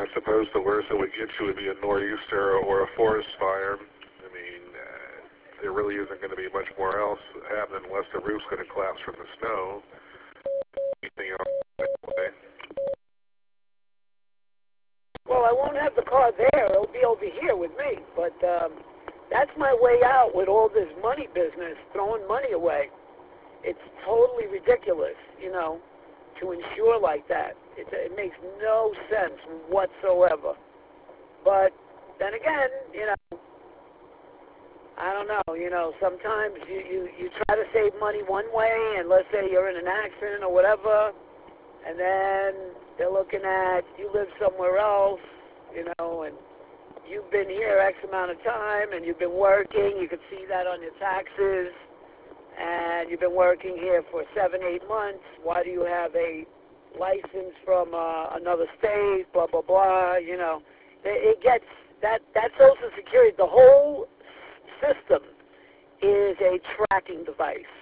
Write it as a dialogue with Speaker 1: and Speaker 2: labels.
Speaker 1: I suppose the worst it would get you would be a nor'easter or a forest fire. There really isn't going to be much more else happening unless the roof's going to collapse from the snow. Anything else that way?
Speaker 2: Well, I won't have the car there. It'll be over here with me. But that's my way out with all this money business, throwing money away. It's totally ridiculous, to insure like that. It makes no sense whatsoever. But then again, I don't know. Sometimes you try to save money one way, and let's say you're in an accident or whatever, and then they're looking at you live somewhere else, and you've been here X amount of time, and you've been working. You can see that on your taxes, and you've been working here for 7-8 months. Why do you have a license from another state? Blah blah blah. It gets that Social Security. The whole system is a tracking device.